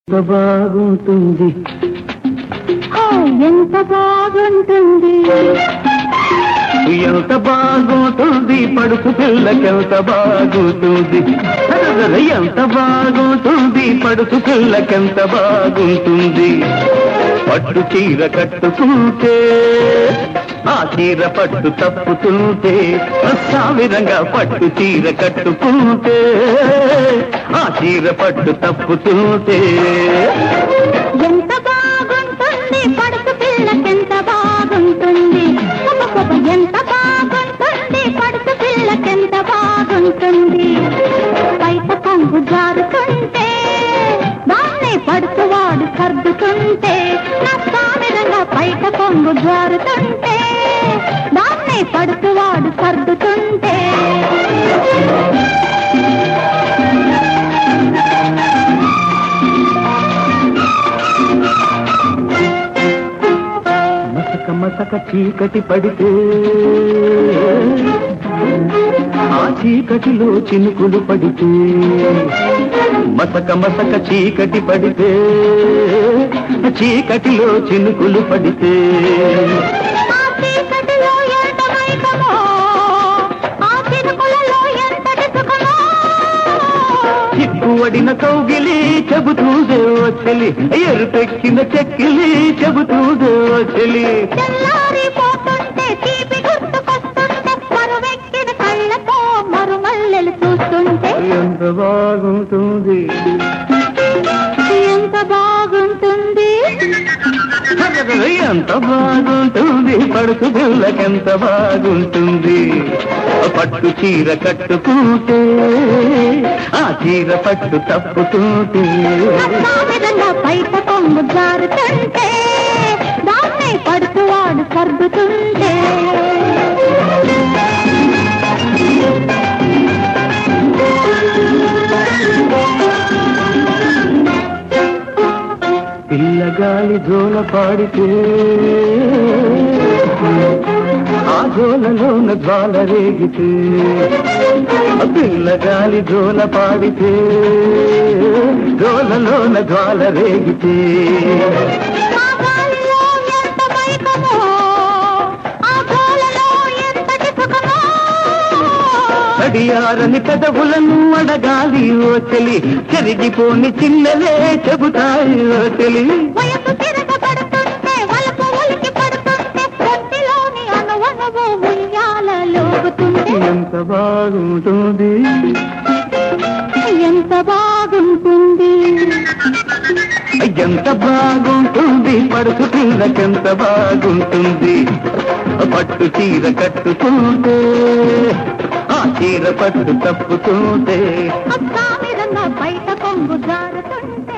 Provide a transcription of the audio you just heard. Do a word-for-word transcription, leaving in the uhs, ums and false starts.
ఎంత బాగుంటుంది, ఎంత బాగుంటుంది, ఎంత బాగుంటుంది పడుకు పిల్లకెంత బాగుంటుంది, ఎంత బాగుంటుంది పడుకు పిల్లకెంత బాగుంటుంది. పట్టు చీర కట్టుకుంటే ఆ చీర పట్టు తప్పుతుంటే, సావిరంగా పట్టు చీర కట్టుకుంటే ఆ చీర పట్టు తప్పుతుంటే. ఎంత బాగుంటుంది పడుకు పిల్లకెంత బాగుంటుంది, ఎంత బాగుంటుంది పడుకు పిల్లకెంత బాగుంటుంది. బయట కొంగు జారుతుంటే దాన్నే పడుకువాడు సర్దుతుంటే, నా సామిరంగా బయట కొంగు జారుతుంటే దాన్నే పడుకువాడు సర్దుతుంటే. మసక మసక చీకటి పడితే ఆ చీకటిలో చినుకులు పడితే, మసక మసక చీకటి పడితే చీకటిలో చినుకులు పడితే, ఆ చీకటిలో ఎంత మైకమో, ఆ చినుకులలో ఎంతటి సుఖమో. చిక్కువడిన కౌగిలి చెబుతూదే వచ్చలి, ఎరుపెక్కిన చెక్కిలి చెబుతూదే వచ్చలి. తెల్లారిపోతుంటే తీపి గుర్తుకొస్తుంటే, మరువెక్కిన కళ్ళతో మరుమల్లెలు చూస్తుంటే. ఎంత బాగుంటుంది, ఎంత బాగుంటుంది, ఎంత బాగుంటుంది పడుకు పిల్లకెంత బాగుంటుంది. పట్టు చీర కట్టుకుంటే ఆ చీర పట్టు తప్పుతుంటే, విధంగా బయట కొంగు జారుతుంటే దాన్నే పడుకువాడు సర్దుతుంటే. పిల్లగాలి జోల పాడితే ఆ జోలలోన జ్వాల రేగితే, పిల్లగాలి జోల పాడితే జోలలోన జ్వాల రేగితే, ఆ గాలిలో ఎంత మైకమో, ఆ జోలలో ఎంతటి సుఖమో. కడియారని పెదవులను అడగాలి ఓ చెలి, చెరిగిపోని చిన్నలే చెబుతాయి ఓ చెలి. వయసు తిరగబడుతుంటే వలపు ఉలికి పడుతుంటే, ఒంటిలోని అణువణువు ఉయ్యాలలోగుతుంటే. ఎంత బాగుంటుంది, ఎంత బాగుంటుంది, ఎంత బాగుంటుంది పడుకు పిల్లకెంత బాగుంటుంది. పట్టు చీర కట్టుకుంటే ఆ చీర పట్టు తప్పుతుంటే, అస్సామిరంగా బయట కొంగు జారుతుంటే.